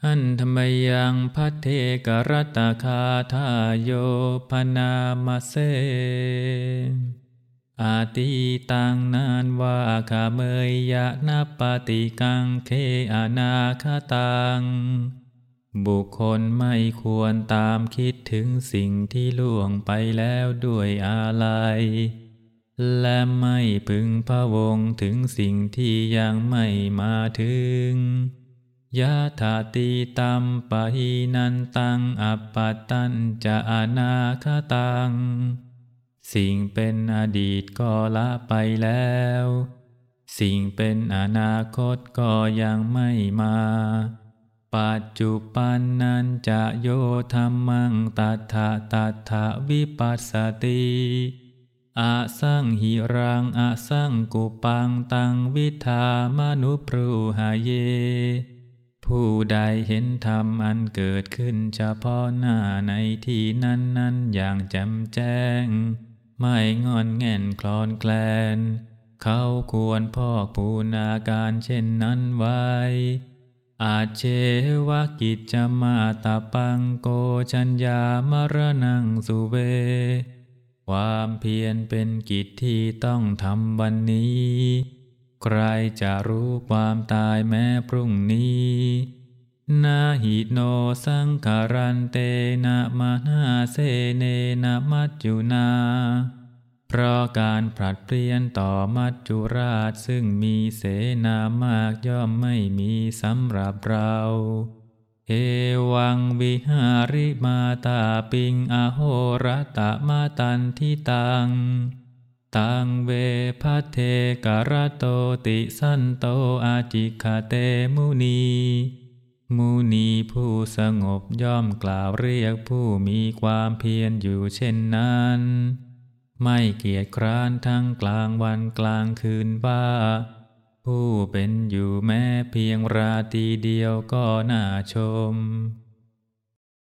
หันธรรมยังพัทเทกรัตตคาทาโยพนามาเสอาติตังนานว่าขะเมยยะนัปปติกังเคอนาคตังบุคคลไม่ควรตามคิดถึงสิ่งที่ล่วงไปแล้วด้วยอาลัยและไม่พึงพะวงถึงสิ่งที่ยังไม่มาถึงยะถาติตัมปะหินันตังอัปปตัญจะอนาคตังสิ่งเป็นอดีตก็ละไปแล้วสิ่งเป็นอนาคตก็ยังไม่มาปัจจุบันนันจะโยธัมมังตัฏฐะตัฏฐะวิปัสสติอาสังหิรังอาสังกุปังตังวิธามนุปรูหะเยผู้ใดเห็นธรรมอันเกิดขึ้นเฉพาะหน้าในที่นั้นอย่างแจ่มแจ้งไม่งอนแง่นคลอนแคลนเขาควรพอกพูนอาการเช่นนั้นไว้อาเชวกิจจมาตปังโกชัญญามรณังสุเวความเพียรเป็นกิจที่ต้องทำวันนี้ใครจะรู้ความตายแม้พรุ่งนี้นาหิโนสังขารันเตนะมหาเสเนนะมัจจุนาเพราะการผลัดเปลี่ยนต่อมัจจุราชซึ่งมีเสนามากย่อมไม่มีสำหรับเราเอวังวิหาริมาตาปิงอโหรตะมาตันทิตังตังเวพัทเทกรโตติสันโตอาจิคเตมุนีมุนีผู้สงบย่อมกล่าวเรียกผู้มีความเพียรอยู่เช่นนั้นไม่เกียจคร้านทั้งกลางวันกลางคืนว่าผู้เป็นอยู่แม้เพียงราตรีเดียวก็น่าชม